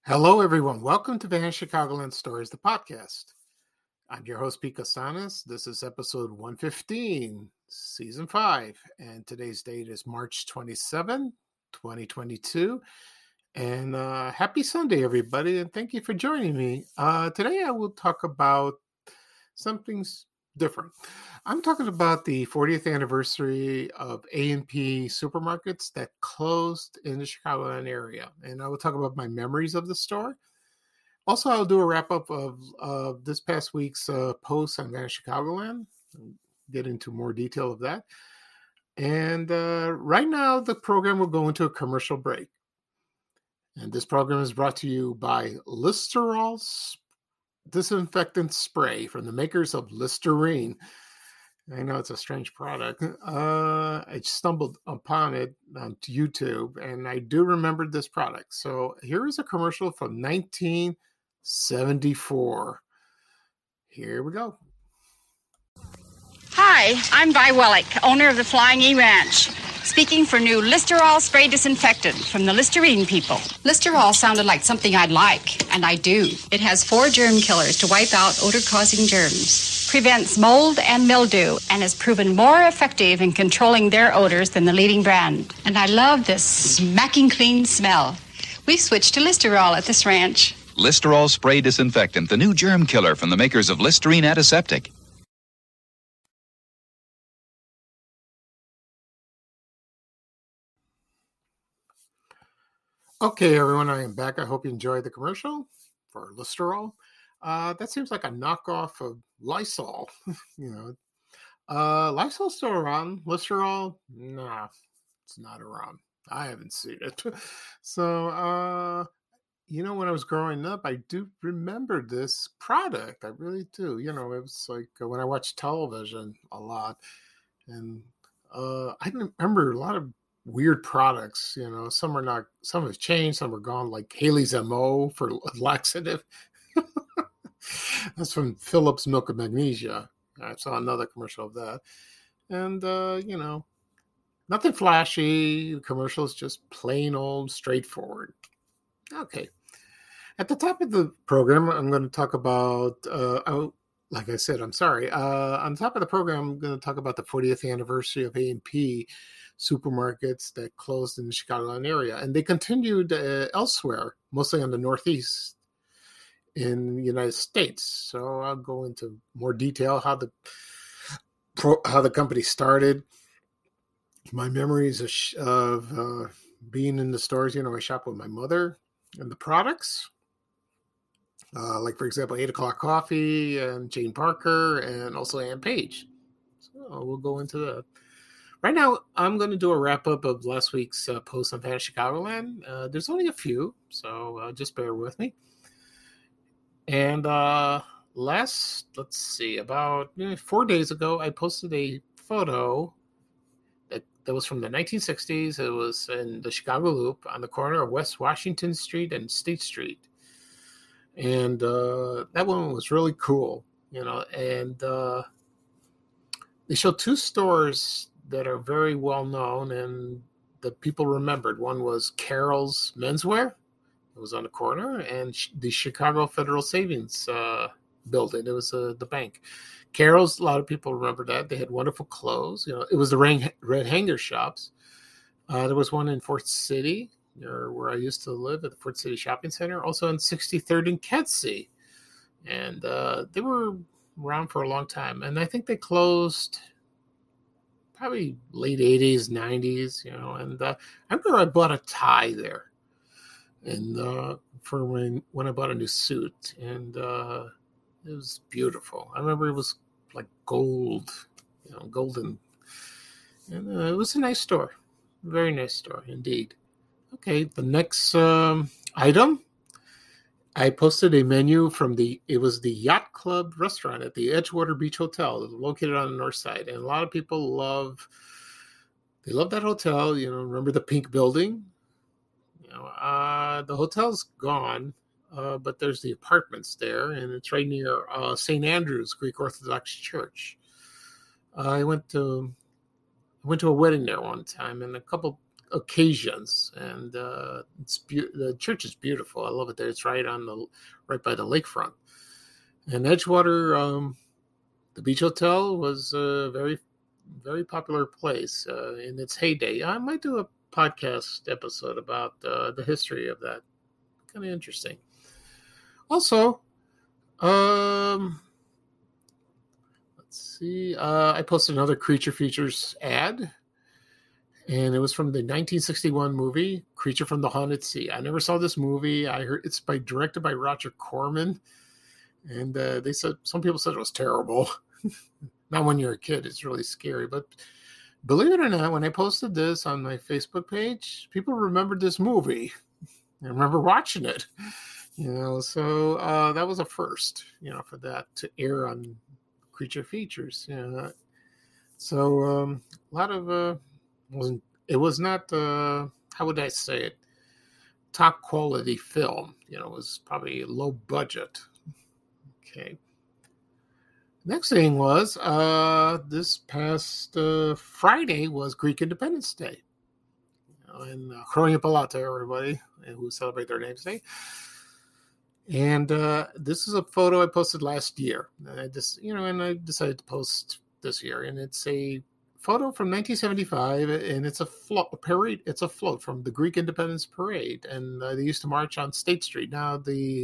Hello, everyone. Welcome to Van Chicagoland Stories, the podcast. I'm your host, Pete Costanas. This is episode 115, season 5, and today's date is March 27, 2022. And happy Sunday, everybody, and thank you for joining me. Today I will talk about something different. I'm talking about the 40th anniversary of A&P supermarkets that closed in the Chicagoland area. And I will talk about my memories of the store. Also, I'll do a wrap-up of this past week's posts on Van Chicagoland, get into more detail of that. And right now, the program will go into a commercial break. And this program is brought to you by Listerol disinfectant spray from the makers of Listerine. I know it's a strange product. I stumbled upon it on YouTube, and I do remember this product. So here is a commercial from 1974. Here we go. Hi, I'm Vi Wellick, owner of the Flying E Ranch, speaking for new Listerol spray disinfectant from the Listerine people. Listerol sounded like something I'd like, and I do. It has 4 germ killers to wipe out odor-causing germs, prevents mold and mildew, and has proven more effective in controlling their odors than the leading brand. And I love this smacking clean smell. We've switched to Listerol at this ranch. Listerol spray disinfectant, the new germ killer from the makers of Listerine Antiseptic. Okay, everyone, I am back. I hope you enjoyed the commercial for Listerol. That seems like a knockoff of Lysol. Lysol's still around. Listerol, nah, it's not around. I haven't seen it. So, when I was growing up, I do remember this product. I really do. It was like when I watched television a lot, and I remember a lot of weird products. Some have changed, some are gone, like Haley's MO for laxative. That's from Phillips Milk of Magnesia. I saw another commercial of that. And, nothing flashy. The commercial is just plain old straightforward. Okay. At the top of the program, I'm going to talk about, like I said, I'm sorry. On the top of the program, I'm going to talk about the 40th anniversary of A&P supermarkets that closed in the Chicagoland area. And they continued elsewhere, mostly on the Northeast in the United States. So I'll go into more detail how the company started, my memories of being in the stores. I shop with my mother and the products. Like, for example, 8 O'Clock Coffee and Jane Parker and also Ann Page. So we'll go into that. Right now, I'm going to do a wrap-up of last week's post on Van Chicagoland. There's only a few, so just bear with me. And about 4 days ago, I posted a photo that was from the 1960s. It was in the Chicago Loop on the corner of West Washington Street and State Street. And that one was really cool, and they showed 2 stores that are very well known and that people remembered. One was Carol's Menswear. It was on the corner, and the Chicago Federal Savings building. It was the bank. Carol's, a lot of people remember that. They had wonderful clothes. It was the Red Hanger shops. There was one in Fort City, where I used to live at the Fort City Shopping Center, also on 63rd and Kedzie. And they were around for a long time. And I think they closed probably late 80s, 90s, and I remember I bought a tie there. And for when I bought a new suit, and it was beautiful. I remember it was like gold, golden. And it was a nice store. Very nice store indeed. Okay, the next item, I posted a menu from the Yacht Club restaurant at the Edgewater Beach Hotel, located on the north side. And a lot of people love that hotel. Remember the pink building? The hotel's gone, but there's the apartments there, and it's right near St. Andrew's Greek Orthodox Church. I went to a wedding there one time, and a couple occasions, and the church is beautiful. I love it there. It's right by the lakefront. And Edgewater, the Beach Hotel was a very, very popular place in its heyday. I might do a podcast episode about the history of that. Kind of interesting. Also, let's see. I posted another Creature Features ad, and it was from the 1961 movie Creature from the Haunted Sea. I never saw this movie. I heard it's directed by Roger Corman, and they said some people said it was terrible. Not when you're a kid, it's really scary. But believe it or not, when I posted this on my Facebook page, people remembered this movie. I remember watching it. So that was a first, for that to air on Creature Features. So a lot of it was not how would I say it, top quality film. It was probably low budget. Okay. Next thing was this past Friday was Greek Independence Day. And Chronia Palata, everybody who celebrate their names day. And this is a photo I posted last year. And I decided to post this year. And it's a photo from 1975, and it's a parade. It's a float from the Greek Independence Parade, and they used to march on State Street. Now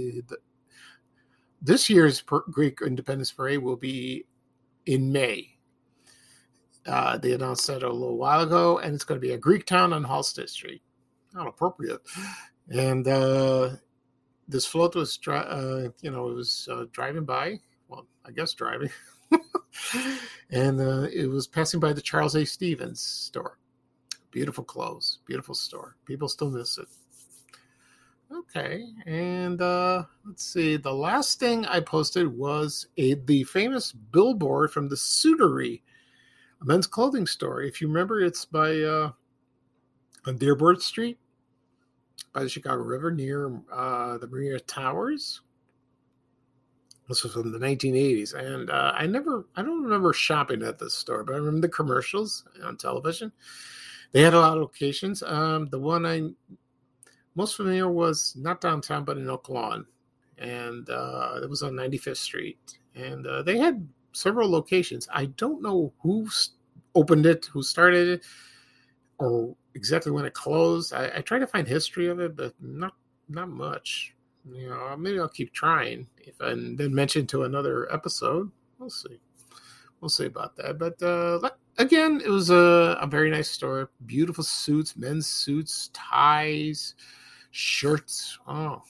this year's Greek Independence Parade will be in May. They announced that a little while ago, and it's going to be a Greek town on Halsted Street. Not appropriate. And this float was, driving by. Well, I guess driving. And it was passing by the Charles A. Stevens store. Beautiful clothes. Beautiful store. People still miss it. Okay, and let's see. The last thing I posted was the famous billboard from the Suitery, a men's clothing store. If you remember, it's on Dearborn Street, by the Chicago River, near the Marina Towers. This was from the 1980s, and I don't remember shopping at this store, but I remember the commercials on television. They had a lot of locations. The one I'm most familiar was not downtown, but in Oak Lawn, and it was on 95th Street. And they had several locations. I don't know who opened it, who started it, or exactly when it closed. I tried to find history of it, but not much. Maybe I'll keep trying and then mention to another episode. We'll see. We'll see about that. But again, it was a very nice store. Beautiful suits, men's suits, ties, shirts. Oh,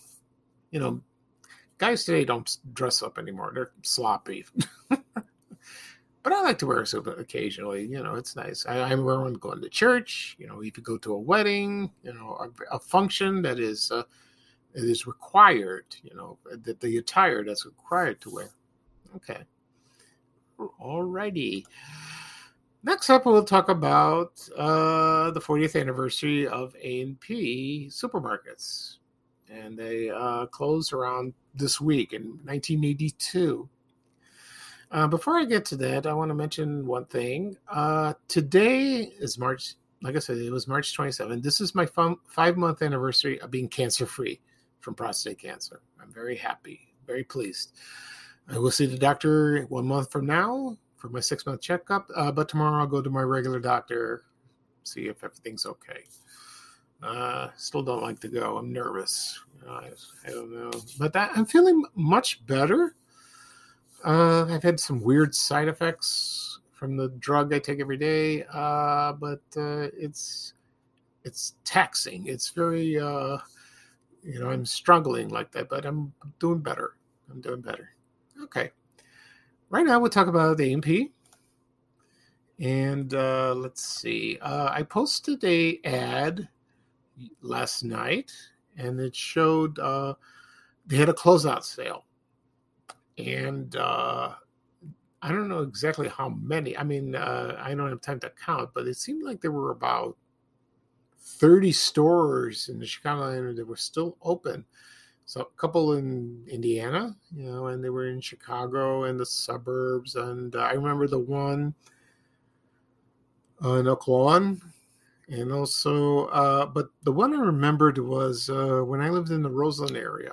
guys today don't dress up anymore. They're sloppy. But I like to wear a suit occasionally. It's nice. I wear one going to church. If you go to a wedding, a function that is it is required. That the attire that's required to wear. Okay. Alrighty. Next up, we'll talk about the 40th anniversary of A&P supermarkets. And they closed around this week in 1982. Before I get to that, I want to mention one thing. Today is March, like I said, it was March 27th. This is my 5-month anniversary of being cancer-free from prostate cancer. I'm very happy, very pleased. I will see the doctor 1 month from now for my 6-month checkup, but tomorrow I'll go to my regular doctor, see if everything's okay. Still don't like to go. I'm nervous. I don't know. But I'm feeling much better. I've had some weird side effects from the drug I take every day, but it's taxing. It's very, I'm struggling like that, but I'm doing better. Okay. Right now we'll talk about the A&P. And let's see. I posted a ad last night, and it showed they had a closeout sale. And I don't know exactly how many. I mean, I don't have time to count, but it seemed like there were about 30 stores in the Chicago area that were still open. So a couple in Indiana, and they were in Chicago and the suburbs. And I remember the one in Oak Lawn, And also, but the one I remembered was when I lived in the Roseland area.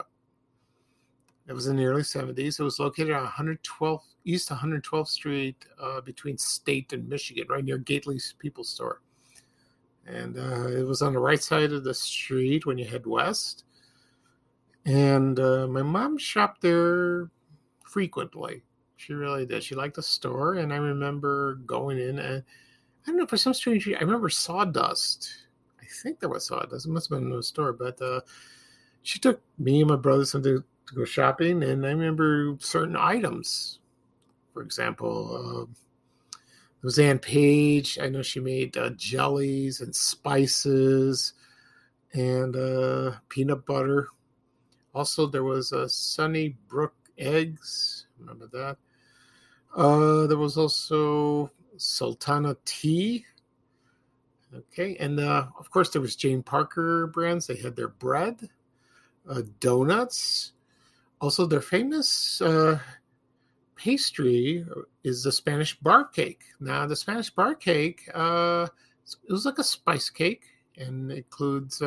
It was in the early 70s. It was located on 112th East 112th Street between State and Michigan, right near Gately's People's Store. And it was on the right side of the street when you head west. And my mom shopped there frequently. She really did. She liked the store. And I remember going in and I don't know, for some strange reason, I remember sawdust. I think there was sawdust. It must have been in the store. But she took me and my brother to go shopping. And I remember certain items. For example, there was Ann Page. I know she made jellies and spices and peanut butter. Also, there was Sunnybrook eggs. Remember that? There was also Sultana tea. Okay, and of course, there was Jane Parker brands. They had their bread, donuts. Also, their famous pastry is the Spanish bar cake. Now, the Spanish bar cake, it was like a spice cake, and it includes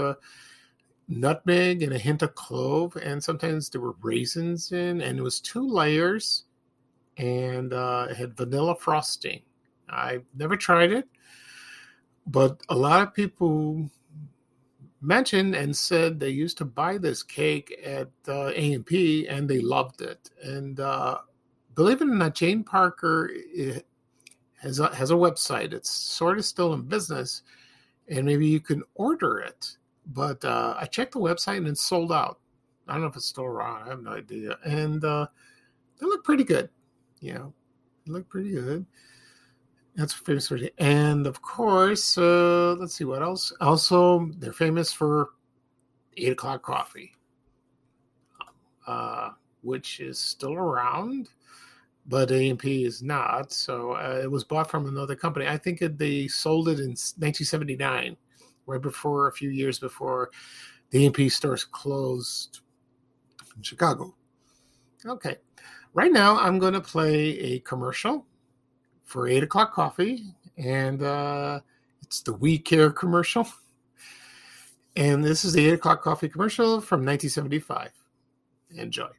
nutmeg and a hint of clove, and sometimes there were raisins in, and it was 2 layers, and it had vanilla frosting. I've never tried it, but a lot of people mentioned and said they used to buy this cake at A&P, and they loved it. And believe it or not, Jane Parker has a website. It's sort of still in business, and maybe you can order it. But I checked the website, and it's sold out. I don't know if it's still around. I have no idea. And they look pretty good. You know, they look pretty good. That's famous for it. And, of course, let's see what else. Also, they're famous for 8 o'clock coffee, which is still around, but A&P is not. So it was bought from another company. I think they sold it in 1979, right before, a few years before the A&P stores closed in Chicago. Okay. Right now, I'm going to play a commercial for 8 o'clock coffee, and it's the We Care commercial. And this is the 8 o'clock coffee commercial from 1975. Enjoy.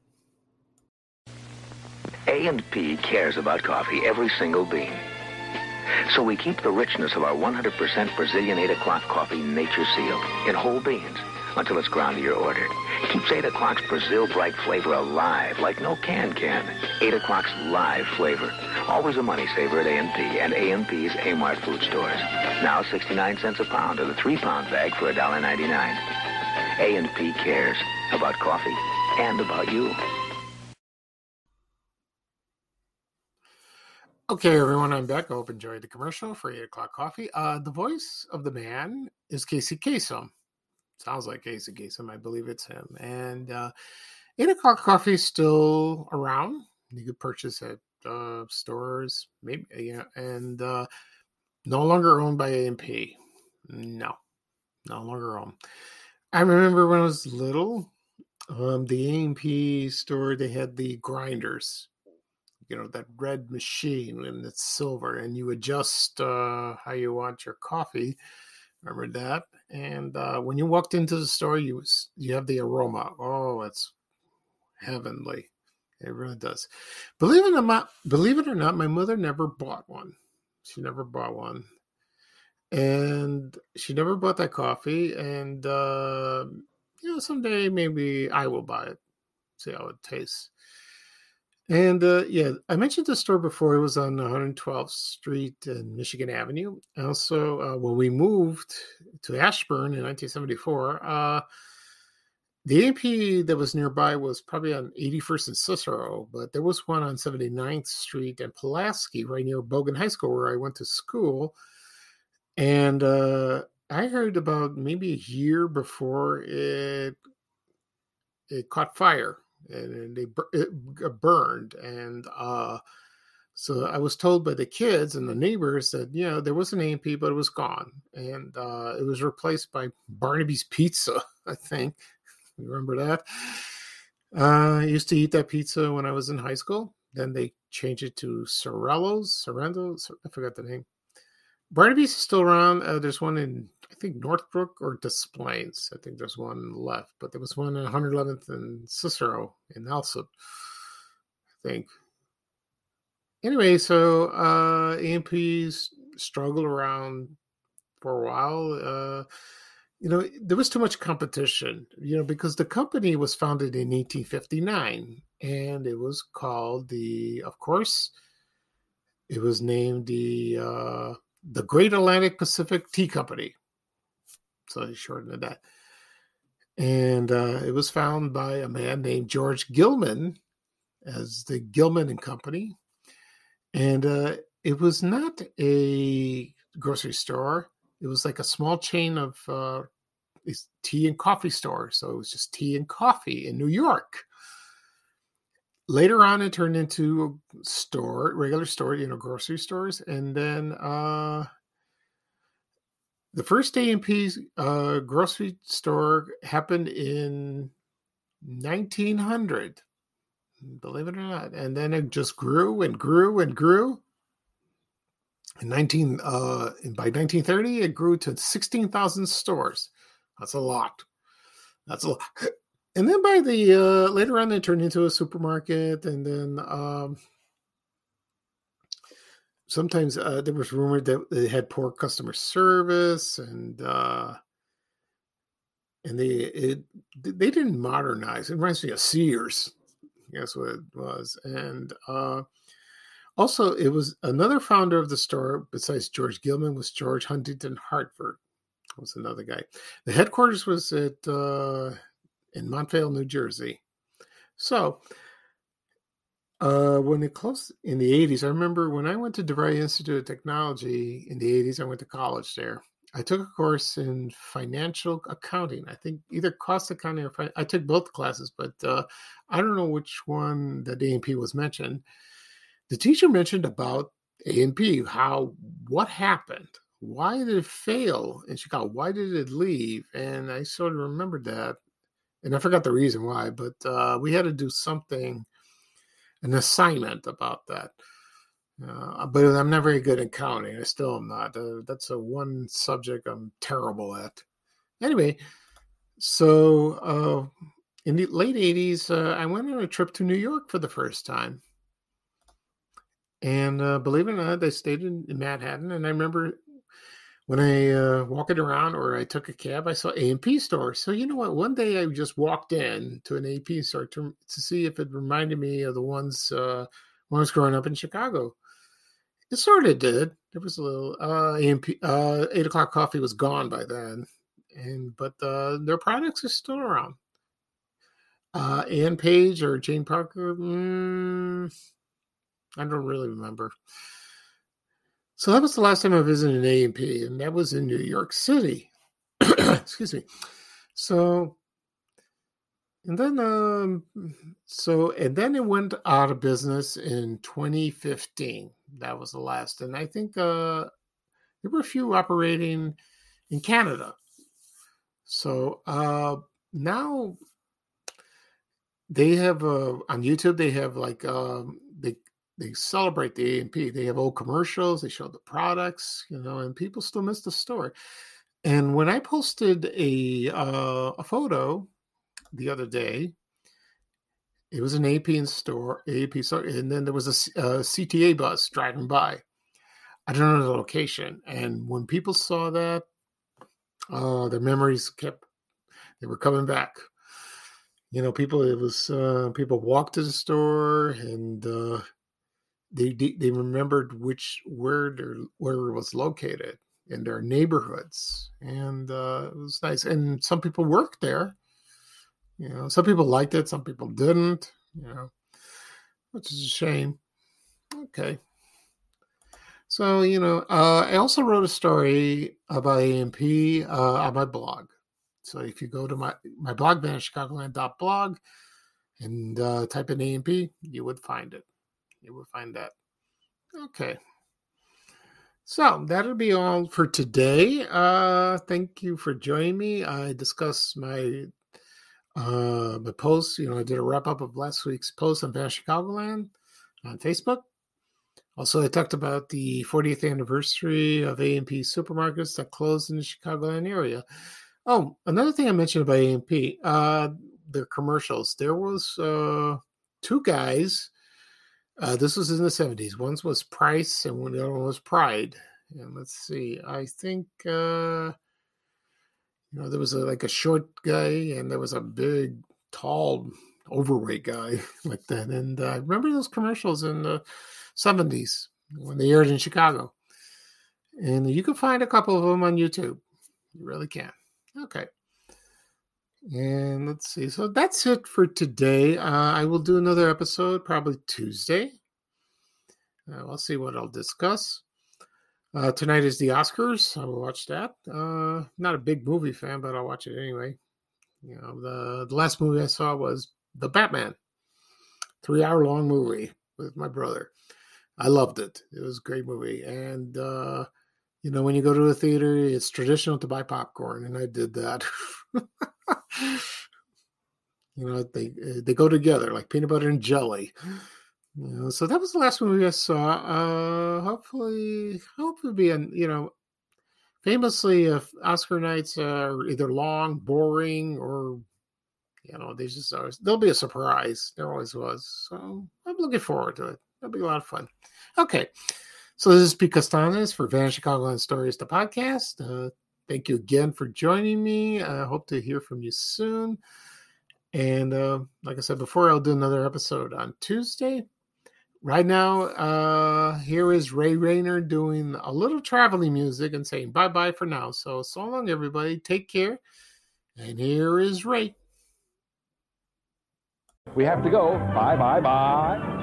A&P cares about coffee, every single bean. So we keep the richness of our 100% Brazilian 8 o'clock coffee nature sealed in whole beans until it's ground to your order. It keeps 8 o'clock's Brazil bright flavor alive like no can. 8 o'clock's live flavor. Always a money saver at A&P and A&P's A-Mart food stores. Now 69 cents a pound or the 3-pound bag for $1.99. A&P cares about coffee and about you. Okay, everyone, I'm back. I hope you enjoyed the commercial for 8 o'clock coffee. The voice of the man is Casey Kasem. Sounds like Casey Kasem. I believe it's him. And 8 o'clock coffee is still around. You could purchase at stores, maybe, yeah, and no longer owned by A&P. No longer owned. I remember when I was little, the A&P store, they had the grinders. You know, that red machine, and it's silver, and you adjust how you want your coffee. Remember that? And when you walked into the store, you have the aroma. Oh, it's heavenly. It really does. Believe it or not, my mother never bought one. She never bought one. And she never bought that coffee. And, someday maybe I will buy it. See how it tastes. And I mentioned the store before. It was on 112th Street and Michigan Avenue. Also, when we moved to Ashburn in 1974, the A&P that was nearby was probably on 81st and Cicero, but there was one on 79th Street and Pulaski, right near Bogan High School, where I went to school. And I heard about maybe a year before it caught fire. And it burned, and so I was told by the kids and the neighbors that there was an A&P, but it was gone, and it was replaced by Barnaby's Pizza. I think you remember that. I used to eat that pizza when I was in high school. Then they changed it to Sorrento's. I forgot the name. Barnaby's is still around. There's one in, I think, Northbrook or Des Plaines. I think there's one left, but there was one in 111th and Cicero in Alsip, I think. Anyway, so A&P's struggled around for a while. There was too much competition, because the company was founded in 1859, and it was called it was named the Great Atlantic Pacific Tea Company. So they shortened it that. And it was founded by a man named George Gilman as the Gilman and Company. And it was not a grocery store. It was like a small chain of these tea and coffee stores. So it was just tea and coffee in New York. Later on, it turned into a regular store, grocery stores. And then the first A&P grocery store happened in 1900. Believe it or not. And then it just grew and grew and grew. By 1930, it grew to 16,000 stores. That's a lot. And then by the later on, they turned into a supermarket. And then sometimes there was rumored that they had poor customer service, and they didn't modernize. It reminds me of Sears. That's what it was. And also, it was another founder of the store besides George Gilman was George Huntington Hartford. Was another guy. The headquarters was in Montvale, New Jersey. So when it closed in the 80s, I remember when I went to DeVry Institute of Technology in the 80s, I went to college there. I took a course in financial accounting. I think either cost accounting or I took both classes, but I don't know which one that A&P was mentioned. The teacher mentioned about A&P, what happened? Why did it fail in Chicago? Why did it leave? And I sort of remembered that. And I forgot the reason why, but we had to do an assignment about that. But I'm not very good at counting. I still am not. That's one subject I'm terrible at. Anyway, so in the late 80s, I went on a trip to New York for the first time. And believe it or not, I stayed in Manhattan. And I remember when I walking around or I took a cab, I saw A&P store. So you know what? One day I just walked in to an A&P store to see if it reminded me of the ones when I was growing up in Chicago. It sort of did. There was a little A&P. 8 o'clock coffee was gone by then, but their products are still around. Ann Page or Jane Parker, I don't really remember. So that was the last time I visited an A&P, and that was in New York City. Excuse me. So, and then it went out of business in 2015. That was the last. And I think there were a few operating in Canada. So now they have on YouTube, they have like they celebrate the A&P. They have old commercials. They show the products, and people still miss the store. And when I posted a photo the other day, it was an A&P store, and then there was a CTA bus driving by. I don't know the location. And when people saw that, their memories they were coming back. People walked to the store and they remembered where it was located in their neighborhoods, and it was nice. And some people worked there. Some people liked it, some people didn't. Which is a shame. Okay. So I also wrote a story about A&P on my blog. So if you go to my blog, vanishchicagoland.blog, and type in A&P, you would find it. You will find that. Okay. So that'll be all for today. Thank you for joining me. I discussed my post. I did a wrap up of last week's post on Vanish Chicagoland on Facebook. Also, I talked about the 40th anniversary of A&P supermarkets that closed in the Chicagoland area. Oh, another thing I mentioned about A&P, their commercials. There was two guys. This was in the 70s. One was Price and the other one was Pride. And let's see. I think there was a short guy and there was a big, tall, overweight guy like that. And I remember those commercials in the 70s when they aired in Chicago. And you can find a couple of them on YouTube. You really can. Okay. And let's see. So that's it for today. I will do another episode probably Tuesday. We'll see what I'll discuss. Tonight is the Oscars. I will watch that. Not a big movie fan, but I'll watch it anyway. The last movie I saw was The Batman. 3-hour-long movie with my brother. I loved it. It was a great movie. And, when you go to a theater, it's traditional to buy popcorn, and I did that. They go together like peanut butter and jelly. So that was the last movie I saw. Hopefully be famously, Oscar nights are either long, boring, or there'll be a surprise. There always was. So I'm looking forward to it. That'll be a lot of fun. Okay. So this is Pete Costanes for Van Chicagoland Stories, the podcast. Thank you again for joining me. I hope to hear from you soon. And like I said before, I'll do another episode on Tuesday. Right now, here is Ray Rayner doing a little traveling music and saying bye-bye for now. So long, everybody. Take care. And here is Ray. We have to go. Bye, bye, bye.